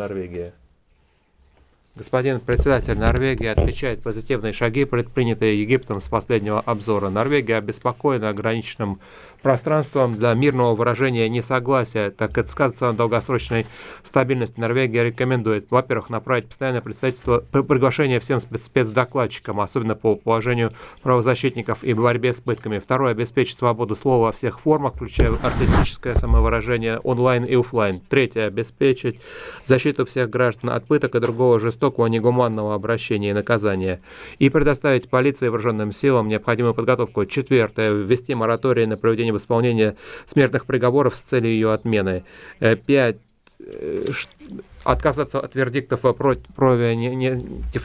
Норвегии. Господин председатель, Норвегия отмечает позитивные шаги, предпринятые Египтом с последнего обзора. Норвегия обеспокоена ограниченным пространством для мирного выражения несогласия, так как это сказывается на долгосрочной стабильности. Норвегия рекомендует, во-первых, направить постоянное представительство, приглашение всем спецдокладчикам, особенно по положению правозащитников и борьбе с пытками. Второе, обеспечить свободу слова во всех формах, включая артистическое самовыражение онлайн и офлайн. Третье, обеспечить защиту всех граждан от пыток и другого жестокого, негуманного обращения и наказания, и предоставить полиции и вооруженным силам необходимую подготовку. Четвертое, ввести мораторий на проведение в исполнение смертных приговоров с целью ее отмены. Пять, отказаться от вердиктов о